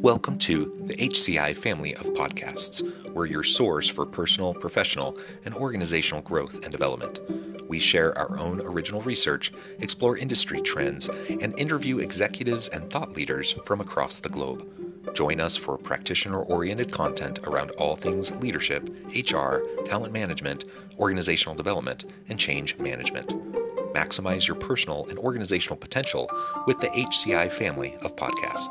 Welcome to the HCI family of podcasts. We're your source for personal, professional, and organizational growth and development. We share our own original research, explore industry trends, and interview executives and thought leaders from across the globe. Join us for practitioner-oriented content around all things leadership, HR, talent management, organizational development, and change management. Maximize your personal and organizational potential with the HCI family of podcasts.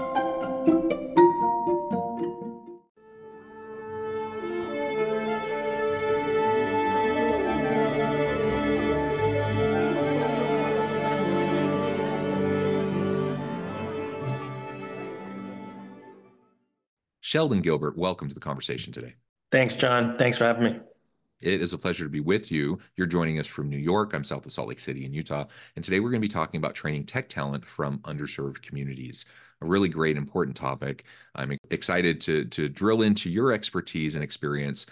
Sheldon Gilbert, welcome to the conversation today. Thanks, John. Thanks for having me. It is a pleasure to be with you. You're joining us from New York. I'm south of Salt Lake City in Utah. And today we're going to be talking about training tech talent from underserved communities. A really great, important topic. I'm excited to drill into your expertise and experience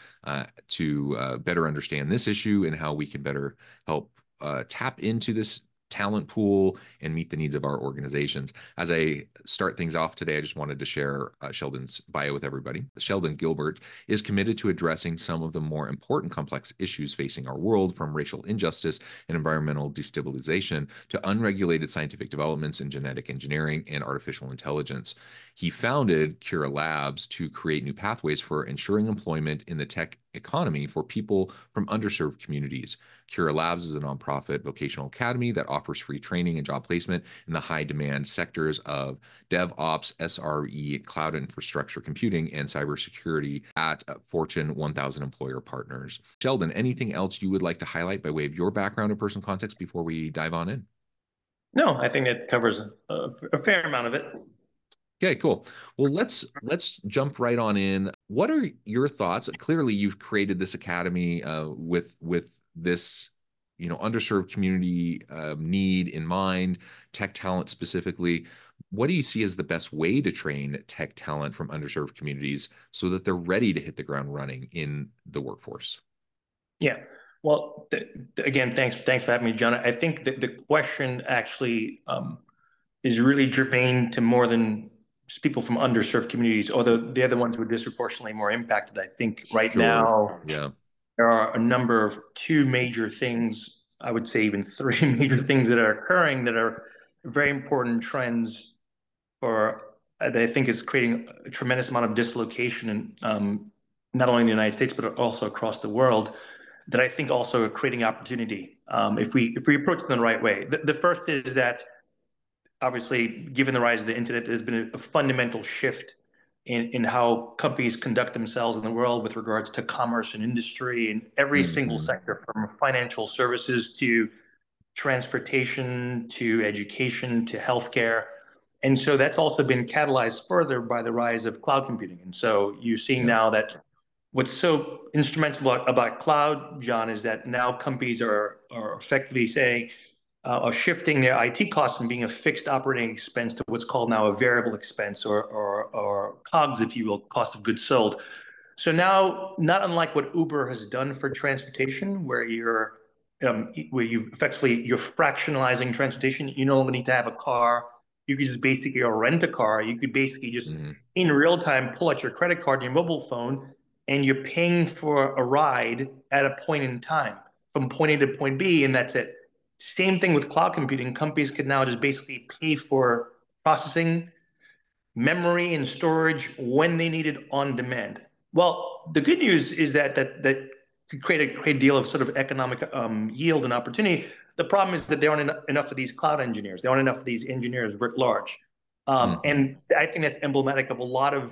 to better understand this issue and how we can better help tap into this talent pool and meet the needs of our organizations. As I start things off today, I just wanted to share Sheldon's bio with everybody. Sheldon Gilbert is committed to addressing some of the more important complex issues facing our world, from racial injustice and environmental destabilization to unregulated scientific developments in genetic engineering and artificial intelligence. He founded Cura Labs to create new pathways for ensuring employment in the tech economy for people from underserved communities. Cura Labs is a nonprofit vocational academy that offers free training and job placement in the high-demand sectors of DevOps, SRE, cloud infrastructure computing, and cybersecurity at Fortune 1000 employer partners. Sheldon, anything else you would like to highlight by way of your background or personal context before we dive on in? No, I think it covers a fair amount of it. Okay, cool. Well, let's jump right on in. What are your thoughts? Clearly, you've created this academy with this, underserved community need in mind, tech talent specifically. What do you see as the best way to train tech talent from underserved communities so that they're ready to hit the ground running in the workforce? Yeah. Well, again, thanks for having me, John. I think that the question actually is really germane to more than just people from underserved communities, although they're the ones who are disproportionately more impacted. I think right now, yeah, there are a number of two major things, I would say even three major things that are occurring that are very important trends for, that I think is creating a tremendous amount of dislocation in not only in the United States, but also across the world, that I think also are creating opportunity if we approach them the right way. The first is that obviously, given the rise of the internet, there's been a fundamental shift in how companies conduct themselves in the world with regards to commerce and industry in every single sector, from financial services to transportation to education to healthcare. And so that's also been catalyzed further by the rise of cloud computing. And so you're seeing now that what's so instrumental about cloud, John, is that now companies are effectively saying, are shifting their IT costs from being a fixed operating expense to what's called now a variable expense, or COGS, if you will, cost of goods sold. So now, not unlike what Uber has done for transportation, where you're fractionalizing transportation. You no longer need to have a car. You could just basically rent a car. You could basically just in real time pull out your credit card, your mobile phone, and you're paying for a ride at a point in time from point A to point B, and that's it. Same thing with cloud computing. Companies could now just basically pay for processing, memory, and storage when they need it on demand. Well, the good news is that could create a great deal of sort of economic yield and opportunity. The problem is that there aren't enough of these cloud engineers. There aren't enough of these engineers writ large. And I think that's emblematic of a lot of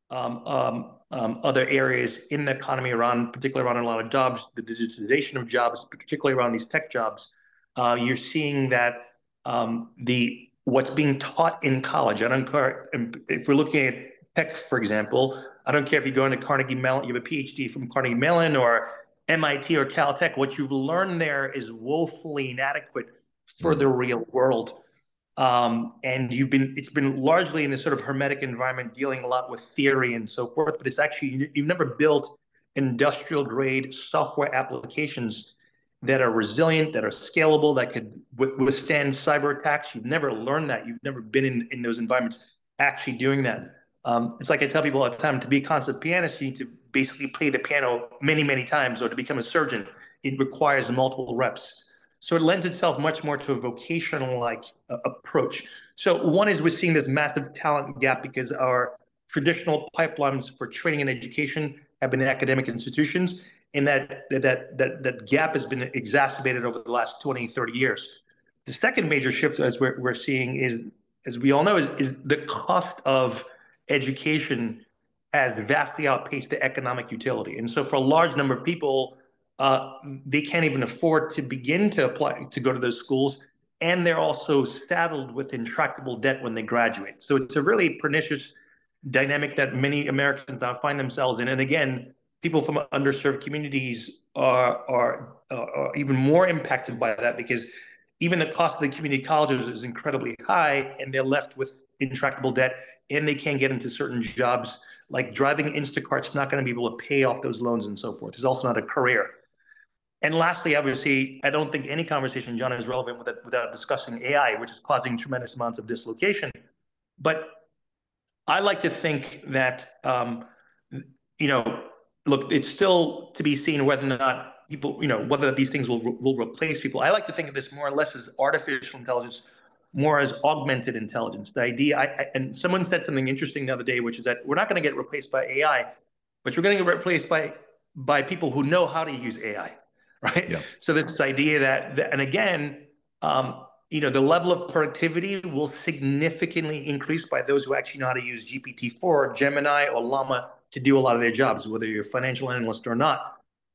other areas in the economy particularly around a lot of jobs, the digitization of jobs, particularly around these tech jobs. You're seeing that what's being taught in college. I don't care if we're looking at tech, for example. I don't care if you go into Carnegie Mellon, you have a PhD from Carnegie Mellon or MIT or Caltech. What you've learned there is woefully inadequate for the real world. And it's been largely in a sort of hermetic environment, dealing a lot with theory and so forth. But it's actually, you've never built industrial grade software applications that are resilient, that are scalable, that could withstand cyber attacks. You've never learned that. You've never been in those environments actually doing that. It's like I tell people all the time, to be a concert pianist, you need to basically play the piano many, many times, or to become a surgeon, it requires multiple reps. So it lends itself much more to a vocational like approach. So one is we're seeing this massive talent gap because our traditional pipelines for training and education have been in academic institutions, and that gap has been exacerbated over the last 20, 30 years. The second major shift, as we're seeing, is, as we all know, is the cost of education has vastly outpaced the economic utility. And so for a large number of people, they can't even afford to begin to apply to go to those schools. And they're also saddled with intractable debt when they graduate. So it's a really pernicious dynamic that many Americans now find themselves in. And again, people from underserved communities are even more impacted by that, because even the cost of the community colleges is incredibly high, and they're left with intractable debt, and they can't get into certain jobs. Like driving Instacart's not going to be able to pay off those loans and so forth. It's also not a career. And lastly, obviously, I don't think any conversation, John, is relevant without discussing AI, which is causing tremendous amounts of dislocation. But I like to think that, you know, look, it's still to be seen whether or not people, whether these things will replace people. I like to think of this more or less as artificial intelligence, more as augmented intelligence. The idea, and someone said something interesting the other day, which is that we're not going to get replaced by AI, but you're going to get replaced by people who know how to use AI, right? Yeah. So this idea that and again, the level of productivity will significantly increase by those who actually know how to use GPT-4, Gemini, or Llama to do a lot of their jobs, whether you're a financial analyst or not,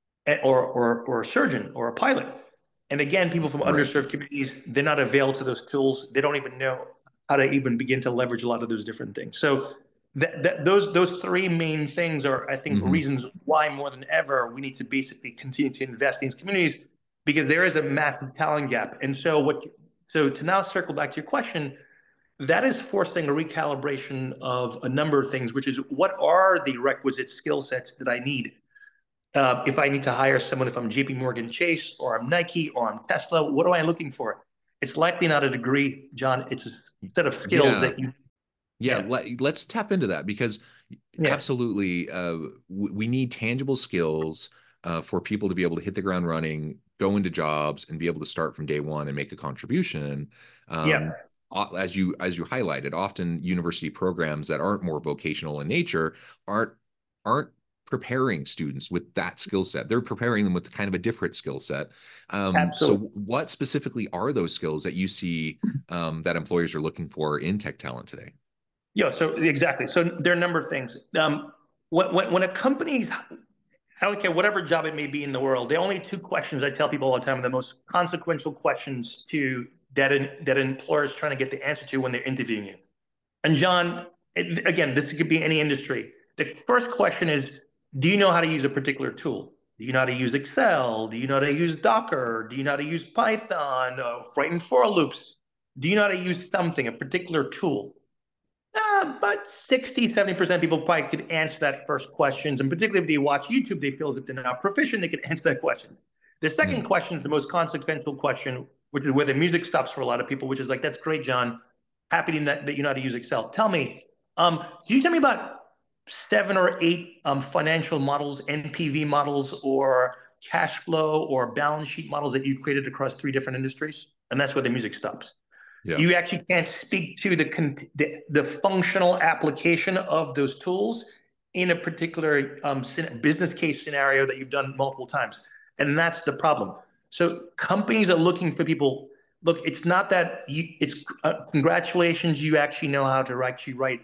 or a surgeon or a pilot. And again, people from Right. underserved communities, they're not availed to those tools. They don't even know how to even begin to leverage a lot of those different things. So those three main things are, I think, reasons why more than ever we need to basically continue to invest in these communities, because there is a massive talent gap. And so to now circle back to your question, that is forcing a recalibration of a number of things, which is what are the requisite skill sets that I need if I need to hire someone, if I'm JP Morgan Chase or I'm Nike or I'm Tesla, what am I looking for? It's likely not a degree, John. It's a set of skills Yeah. that you, Yeah. Let's tap into that, because yeah, absolutely, we need tangible skills for people to be able to hit the ground running, go into jobs, and be able to start from day one and make a contribution. yeah, Um, as you highlighted, often university programs that aren't more vocational in nature aren't preparing students with that skill set. They're preparing them with kind of a different skill set. So absolutely. what specifically are those skills that you see that employers are looking for in tech talent today? Yeah, so exactly. So there are a number of things. When a company, I don't care whatever job it may be in the world, the only two questions I tell people all the time are the most consequential questions that employers trying to get the answer to when they're interviewing you. And John, again, this could be any industry. The first question is, do you know how to use a particular tool? Do you know how to use Excel? Do you know how to use Docker? Do you know how to use Python? Writing for loops? Do you know how to use something, a particular tool? About 60, 70% of people probably could answer that first question. And particularly if they watch YouTube, they feel that they're not proficient, they could answer that question. The second Mm. question is the most consequential question, which is where the music stops for a lot of people, which is like, that's great, John. Happy that you know how to use Excel. Tell me, can you tell me about 7 or 8 financial models, NPV models, or cash flow or balance sheet models that you created across 3 different industries? And that's where the music stops. Yeah. You actually can't speak to the functional application of those tools in a particular business case scenario that you've done multiple times. And that's the problem. So companies are looking for people. Look, it's not that it's congratulations, you actually know how to actually write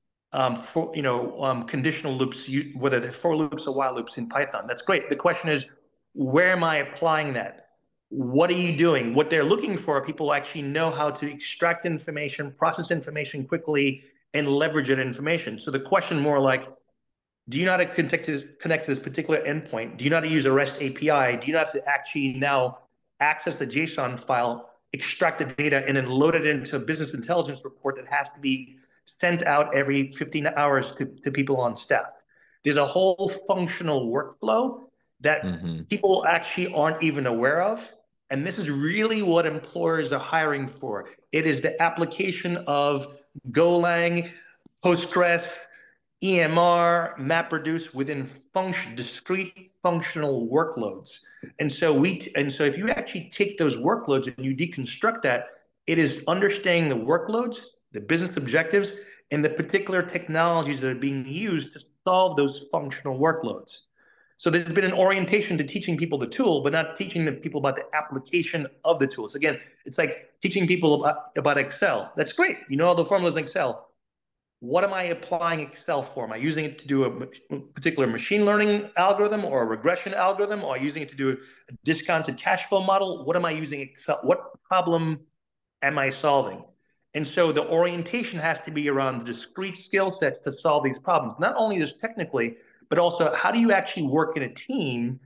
conditional loops, whether they're for loops or while loops in Python. That's great. The question is, where am I applying that? What are you doing? What they're looking for are people who actually know how to extract information, process information quickly, and leverage that information. So the question more like, do you know how to connect to this particular endpoint? Do you know how to use a REST API? Do you know how to actually now access the JSON file, extract the data, and then load it into a business intelligence report that has to be sent out every 15 hours to people on staff? There's a whole functional workflow that people actually aren't even aware of. And this is really what employers are hiring for. It is the application of Golang, Postgres, EMR, MapReduce within discrete functional workloads. And so if you actually take those workloads and you deconstruct that, it is understanding the workloads, the business objectives, and the particular technologies that are being used to solve those functional workloads. So there's been an orientation to teaching people the tool, but not teaching the people about the application of the tools. Again, it's like teaching people about Excel. That's great. You know all the formulas in Excel. What am I applying Excel for? Am I using it to do a particular machine learning algorithm or a regression algorithm? Or am I using it to do a discounted cash flow model? What am I using Excel? What problem am I solving? And so the orientation has to be around the discrete skill sets to solve these problems, not only just technically, but also how do you actually work in a team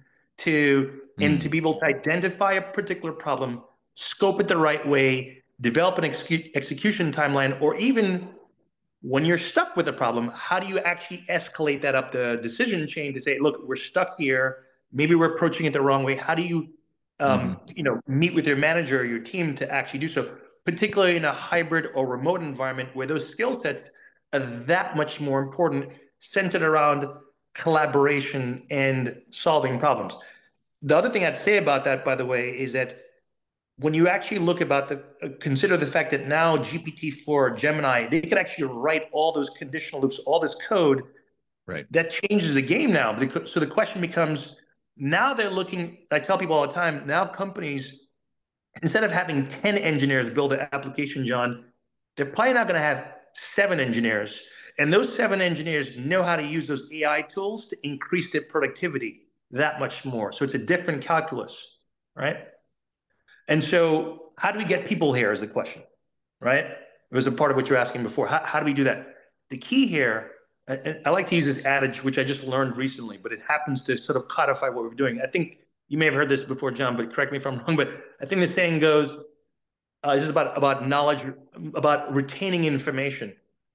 and to be able to identify a particular problem, scope it the right way, develop an execution timeline, or even when you're stuck with a problem, how do you actually escalate that up the decision chain to say, look, we're stuck here. Maybe we're approaching it the wrong way. How do you, meet with your manager or your team to actually do so, particularly in a hybrid or remote environment where those skill sets are that much more important, centered around collaboration and solving problems. The other thing I'd say about that, by the way, is that when you actually consider the fact that now GPT-4, Gemini, they could actually write all those conditional loops, all this code. Right. That changes the game now. So the question becomes, now they're looking, I tell people all the time, now companies, instead of having 10 engineers build an application, John, they're probably not going to have 7 engineers. And those 7 engineers know how to use those AI tools to increase their productivity that much more. So it's a different calculus, right? And so how do we get people here is the question, right? It was a part of what you were asking before. How do we do that? The key here, and I like to use this adage, which I just learned recently, but it happens to sort of codify what we're doing. I think you may have heard this before, John, but correct me if I'm wrong, but I think the saying goes, this is about knowledge, about retaining information.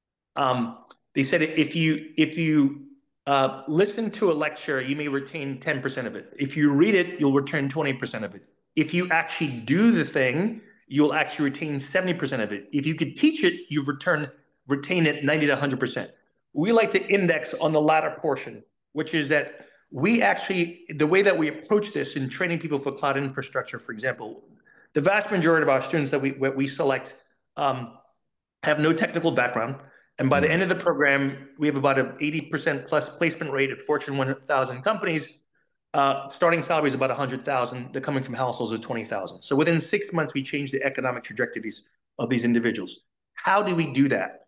They said if you listen to a lecture, you may retain 10% of it. If you read it, you'll return 20% of it. If you actually do the thing, you'll actually retain 70% of it. If you could teach it, you retain it 90 to 100%. We like to index on the latter portion, which is that the way that we approach this in training people for cloud infrastructure, for example, the vast majority of our students that we select have no technical background. And by the end of the program, we have about an 80% plus placement rate at Fortune 1000 companies. Starting salary is about 100,000. They're coming from households of 20,000. So within 6 months, we change the economic trajectories of these individuals. How do we do that?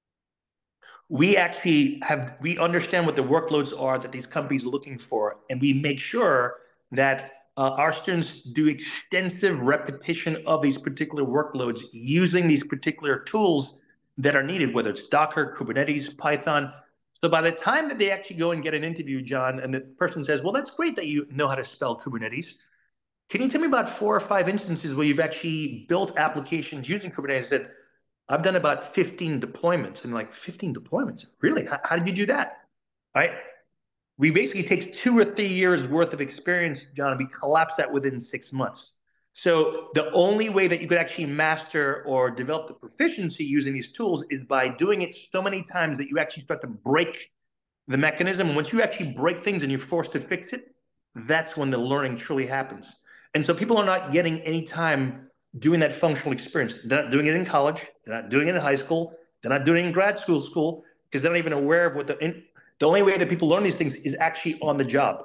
We understand what the workloads are that these companies are looking for, and we make sure that our students do extensive repetition of these particular workloads using these particular tools that are needed, whether it's Docker, Kubernetes, Python. So by the time that they actually go and get an interview, John, and the person says, well, that's great that you know how to spell Kubernetes. Can you tell me about 4 or 5 instances where you've actually built applications using Kubernetes? That I've done about 15 deployments. And like, 15 deployments? Really? How did you do that? All right. We basically take 2 or 3 years worth of experience, John, and we collapse that within 6 months. So the only way that you could actually master or develop the proficiency using these tools is by doing it so many times that you actually start to break the mechanism. And once you actually break things and you're forced to fix it, that's when the learning truly happens. And so people are not getting any time doing that functional experience. They're not doing it in college. They're not doing it in high school. They're not doing it in grad school because they're not even aware of what the only way that people learn these things is actually on the job,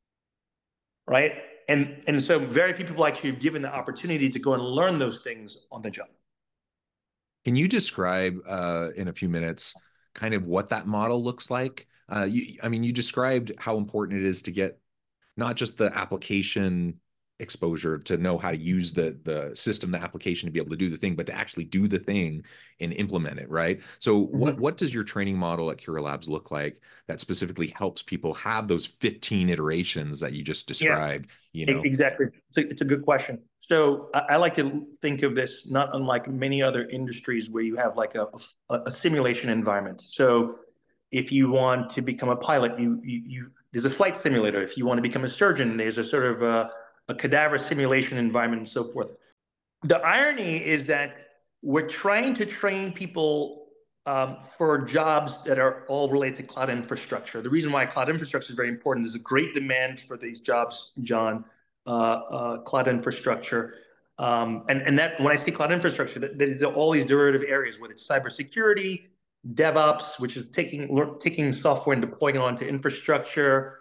right? And so very few people actually are given the opportunity to go and learn those things on the job. Can you describe in a few minutes kind of what that model looks like? You described how important it is to get not just the application exposure to know how to use the system, the application to be able to do the thing, but to actually do the thing and implement it, right? So what does your training model at Cura Labs look like that specifically helps people have those 15 iterations that you just described? Yeah, exactly. It's a good question. So I like to think of this not unlike many other industries where you have like a simulation environment. So if you want to become a pilot, there's a flight simulator. If you want to become a surgeon, there's a sort of a cadaver simulation environment and so forth. The irony is that we're trying to train people for jobs that are all related to cloud infrastructure. The reason why cloud infrastructure is very important is a great demand for these jobs, John, cloud infrastructure. And that when I say cloud infrastructure, that is all these derivative areas, whether it's cybersecurity, DevOps, which is taking software and deploying it onto infrastructure,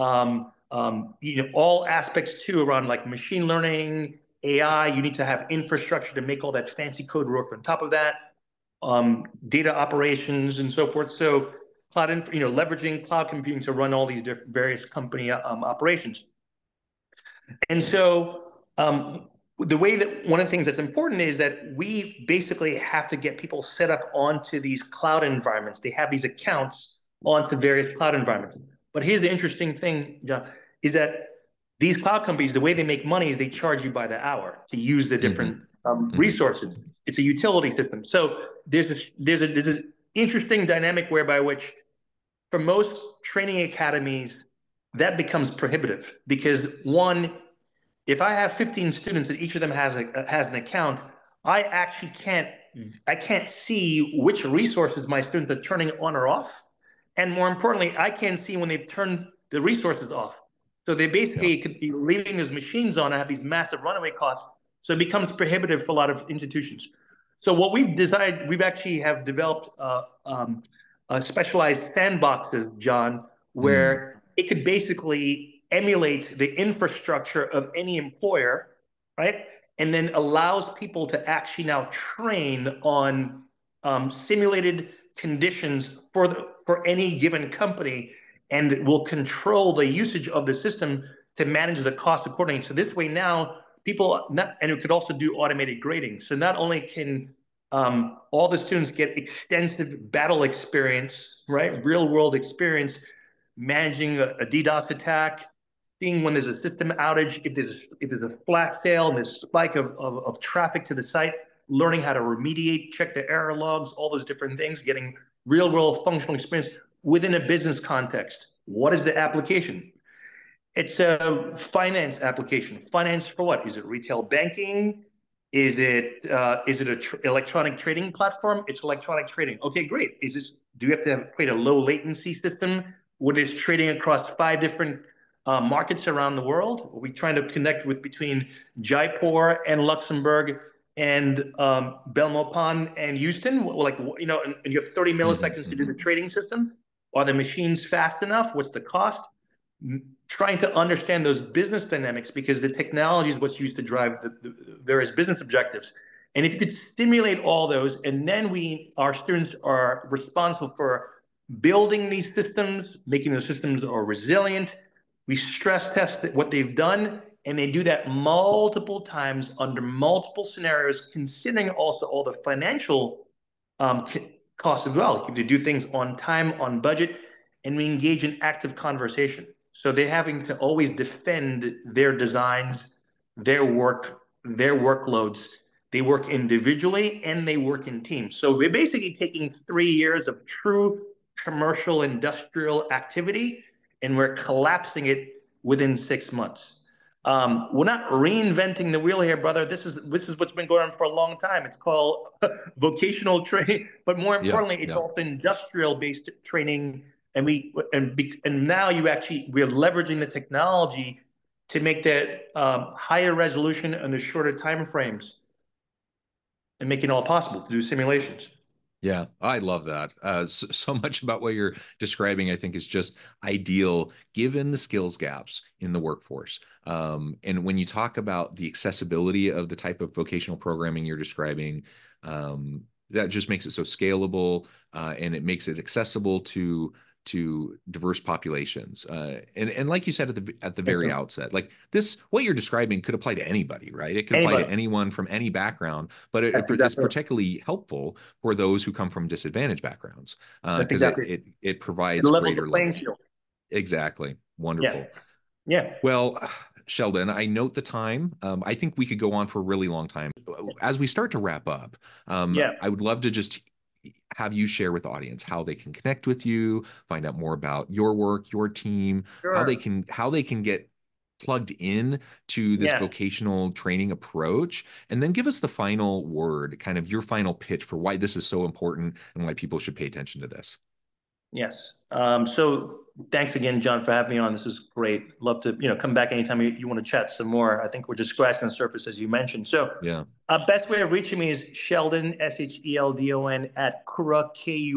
all aspects too around like machine learning, AI. You need to have infrastructure to make all that fancy code work on top of that, data operations and so forth. So leveraging cloud computing to run all these different various company operations. And so the way that one of the things that's important is that we basically have to get people set up onto these cloud environments. They have these accounts onto various cloud environments. But here's the interesting thing, John, is that these cloud companies, the way they make money is they charge you by the hour to use the different resources. It's a utility system. So there's this interesting dynamic whereby which for most training academies, that becomes prohibitive because one, if I have 15 students and each of them has an account, I actually can't see which resources my students are turning on or off. And more importantly, I can't see when they've turned the resources off. So they basically could be leaving those machines on and have these massive runaway costs. So it becomes prohibitive for a lot of institutions. So what we've decided, we've actually have developed specialized sandboxes, John, where it could basically emulate the infrastructure of any employer, right? And then allows people to actually now train on simulated conditions for any given company, and will control the usage of the system to manage the cost accordingly. So this way now and it could also do automated grading. So not only can all the students get extensive battle experience, right? Real world experience managing a DDoS attack, seeing when there's a system outage, if there's a flash sale and there's a spike of traffic to the site, learning how to remediate, check the error logs, all those different things, getting real world functional experience within a business context. What is the application? It's a finance application. Finance for what? Is it retail banking? Is it electronic trading platform? It's electronic trading. Okay, great. Do you have to create a low latency system what is trading across 5 different markets around the world? Are we trying to connect between Jaipur and Luxembourg and Belmopan and Houston? And you have 30 milliseconds to do the trading system. Are the machines fast enough? What's the cost? Trying to understand those business dynamics because the technology is what's used to drive the various business objectives. And if you could stimulate all those, and then our students are responsible for building these systems, making those systems are resilient. We stress test what they've done, and they do that multiple times under multiple scenarios, considering also all the financial costs as well. If they do things on time, on budget, and we engage in active conversation. So they're having to always defend their designs, their work, their workloads. They work individually and they work in teams. So we're basically taking 3 years of true commercial industrial activity and we're collapsing it within 6 months. We're not reinventing the wheel here, brother. This is what's been going on for a long time. It's called vocational training, but more importantly, it's also industrial-based training. And now we're leveraging the technology to make that higher resolution and the shorter time frames, and making it all possible to do simulations. Yeah, I love that. So much about what you're describing, I think, is just ideal given the skills gaps in the workforce. And when you talk about the accessibility of the type of vocational programming you're describing, that just makes it so scalable, and it makes it accessible to diverse populations. And like you said at the very outset, like what you're describing could apply to anybody, right? It could apply to anyone from any background, but it's particularly helpful for those who come from disadvantaged backgrounds, because it provides greater playing field. Exactly. Wonderful. Yeah. Well, Sheldon, I note the time. I think we could go on for a really long time. As we start to wrap up, I would love to just have you share with the audience how they can connect with you, find out more about your work, your team, how they can get plugged in to this Yeah. vocational training approach, and then give us the final word, kind of your final pitch for why this is so important and why people should pay attention to this. Yes. So thanks again, John, for having me on. This is great. Love to, come back anytime you want to chat some more. I think we're just scratching the surface, as you mentioned. So, Yeah. best way of reaching me is Sheldon, Sheldon, at Kura,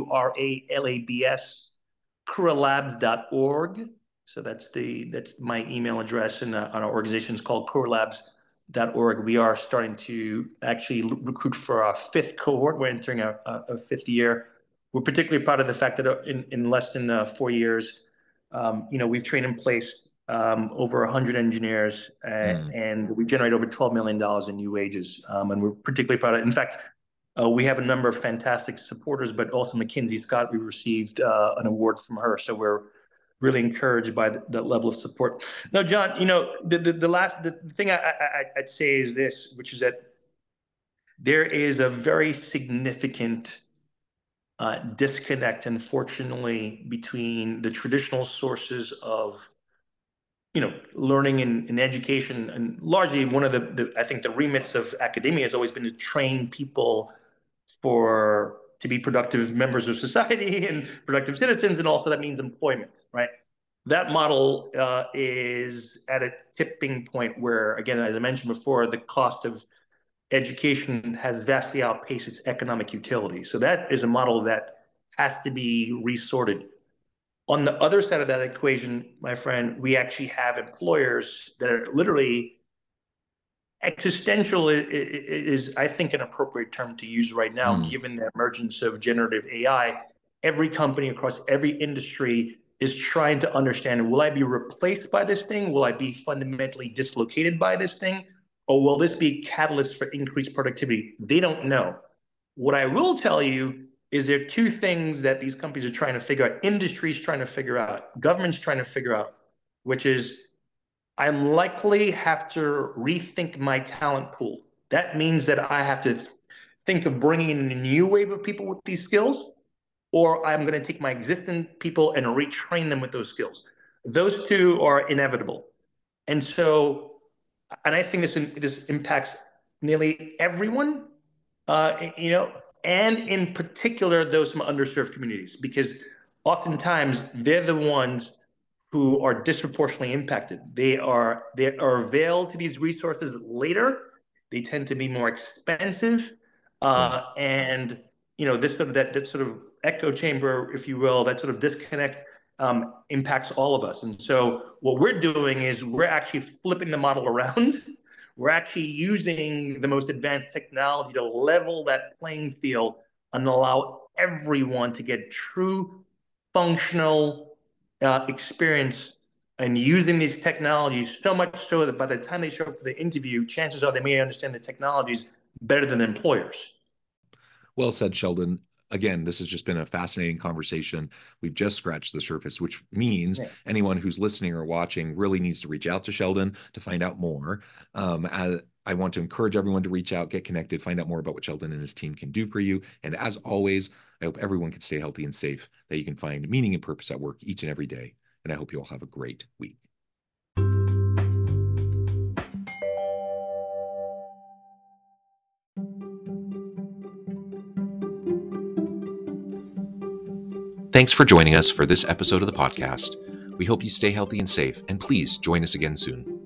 Kuralabs, kuralabs.org. So that's my email address, and our organization is called kuralabs.org. We are starting to actually recruit for our fifth cohort. We're entering a fifth year. We're particularly proud of the fact that in less than 4 years, we've trained and placed over 100 engineers, and we generate over $12 million in new wages. And we're particularly proud of it. In fact, we have a number of fantastic supporters, but also Mackenzie Scott, we received an award from her. So we're really encouraged by that level of support. Now, John, the thing I'd say is this, which is that there is a very significant disconnect, unfortunately, between the traditional sources of learning and education, and largely one of I think the remits of academia has always been to train people to be productive members of society and productive citizens, and also that means employment, right? That model is at a tipping point where, again, as I mentioned before, the cost of education has vastly outpaced its economic utility. So that is a model that has to be resorted. On the other side of that equation, my friend, we actually have employers that are literally existential is, I think, an appropriate term to use right now, given the emergence of generative AI. Every company across every industry is trying to understand, will I be replaced by this thing? Will I be fundamentally dislocated by this thing? Or will this be a catalyst for increased productivity? They don't know. What I will tell you is there are two things that these companies are trying to figure out, industries trying to figure out, governments trying to figure out, which is I likely have to rethink my talent pool. That means that I have to think of bringing in a new wave of people with these skills, or I'm going to take my existing people and retrain them with those skills. Those two are inevitable. And I think this impacts nearly everyone, and in particular those from underserved communities, because oftentimes they're the ones who are disproportionately impacted. They are availed to these resources later. They tend to be more expensive, and this sort of echo chamber, if you will, that sort of disconnect impacts all of us. And so what we're doing is we're actually flipping the model around. We're actually using the most advanced technology to level that playing field and allow everyone to get true functional experience and using these technologies, so much so that by the time they show up for the interview, chances are they may understand the technologies better than employers. Well said, Sheldon. Again, this has just been a fascinating conversation. We've just scratched the surface, which means anyone who's listening or watching really needs to reach out to Sheldon to find out more. I want to encourage everyone to reach out, get connected, find out more about what Sheldon and his team can do for you. And as always, I hope everyone can stay healthy and safe, that you can find meaning and purpose at work each and every day. And I hope you all have a great week. Thanks for joining us for this episode of the podcast. We hope you stay healthy and safe, and please join us again soon.